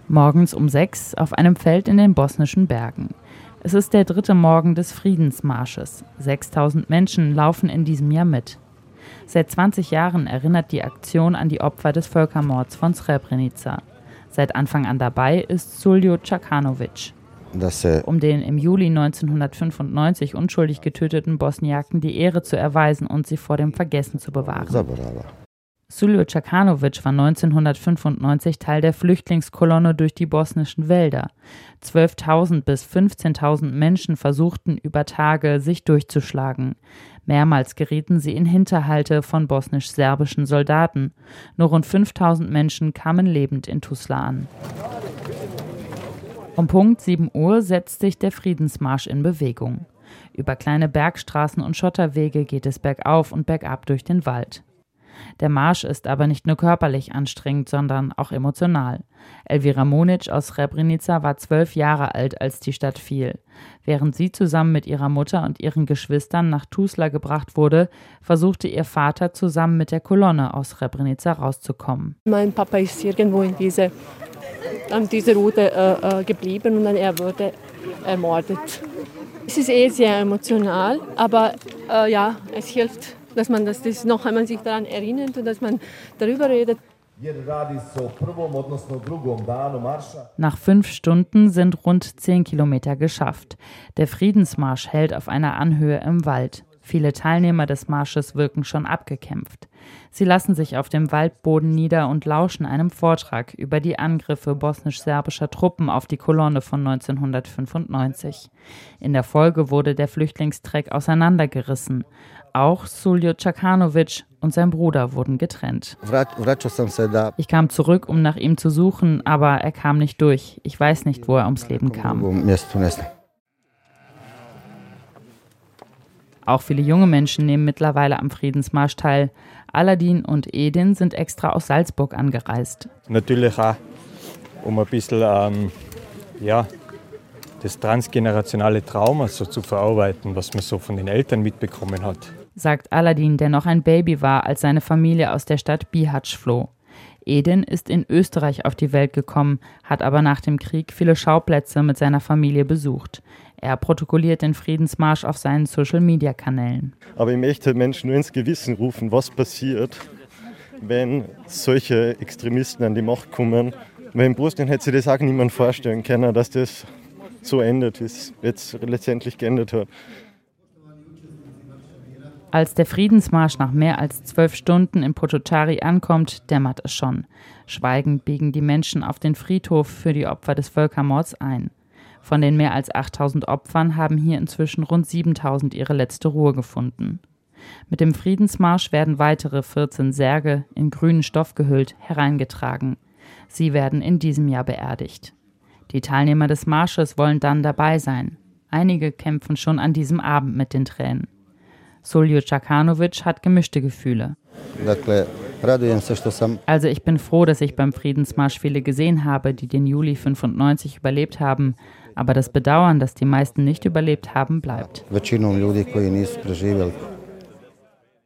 Morgens um 6 auf einem Feld in den bosnischen Bergen. Es ist der 3. Morgen des Friedensmarsches. 6000 Menschen laufen in diesem Jahr mit. Seit 20 Jahren erinnert die Aktion an die Opfer des Völkermords von Srebrenica. Seit Anfang an dabei ist Suljo Čakanović. Um den im Juli 1995 unschuldig getöteten Bosniaken die Ehre zu erweisen und sie vor dem Vergessen zu bewahren. Suljo Čakanović war 1995 Teil der Flüchtlingskolonne durch die bosnischen Wälder. 12.000 bis 15.000 Menschen versuchten über Tage, sich durchzuschlagen. Mehrmals gerieten sie in Hinterhalte von bosnisch-serbischen Soldaten. Nur rund 5.000 Menschen kamen lebend in Tuzla an. Um Punkt 7 Uhr setzt sich der Friedensmarsch in Bewegung. Über kleine Bergstraßen und Schotterwege geht es bergauf und bergab durch den Wald. Der Marsch ist aber nicht nur körperlich anstrengend, sondern auch emotional. Elvira Monic aus Srebrenica war 12 Jahre alt, als die Stadt fiel. Während sie zusammen mit ihrer Mutter und ihren Geschwistern nach Tuzla gebracht wurde, versuchte ihr Vater zusammen mit der Kolonne aus Srebrenica rauszukommen. Mein Papa ist irgendwo an dieser Route geblieben und dann er wurde ermordet. Es ist sehr emotional, aber es hilft, dass man das noch einmal sich daran erinnert und dass man darüber redet. Nach 5 Stunden sind rund 10 Kilometer geschafft. Der Friedensmarsch hält auf einer Anhöhe im Wald. Viele Teilnehmer des Marsches wirken schon abgekämpft. Sie lassen sich auf dem Waldboden nieder und lauschen einem Vortrag über die Angriffe bosnisch-serbischer Truppen auf die Kolonne von 1995. In der Folge wurde der Flüchtlingstreck auseinandergerissen. Auch Suljo Čakanović und sein Bruder wurden getrennt. Ich kam zurück, um nach ihm zu suchen, aber er kam nicht durch. Ich weiß nicht, wo er ums Leben kam. Auch viele junge Menschen nehmen mittlerweile am Friedensmarsch teil. Aladin und Edin sind extra aus Salzburg angereist. Natürlich auch, um ein bisschen das transgenerationale Trauma so zu verarbeiten, was man so von den Eltern mitbekommen hat. Sagt Aladin, der noch ein Baby war, als seine Familie aus der Stadt Bihać floh. Edin ist in Österreich auf die Welt gekommen, hat aber nach dem Krieg viele Schauplätze mit seiner Familie besucht. Er protokolliert den Friedensmarsch auf seinen Social-Media-Kanälen. Aber ich möchte Menschen nur ins Gewissen rufen, was passiert, wenn solche Extremisten an die Macht kommen. Weil in Bosnien hätte sich das auch niemand vorstellen können, dass das so endet, wie es jetzt letztendlich geendet hat. Als der Friedensmarsch nach mehr als 12 Stunden in Potocari ankommt, dämmert es schon. Schweigend biegen die Menschen auf den Friedhof für die Opfer des Völkermords ein. Von den mehr als 8.000 Opfern haben hier inzwischen rund 7.000 ihre letzte Ruhe gefunden. Mit dem Friedensmarsch werden weitere 14 Särge, in grünen Stoff gehüllt, hereingetragen. Sie werden in diesem Jahr beerdigt. Die Teilnehmer des Marsches wollen dann dabei sein. Einige kämpfen schon an diesem Abend mit den Tränen. Suljo Čakanović hat gemischte Gefühle. Also ich bin froh, dass ich beim Friedensmarsch viele gesehen habe, die den Juli 95 überlebt haben. Aber das Bedauern, dass die meisten nicht überlebt haben, bleibt.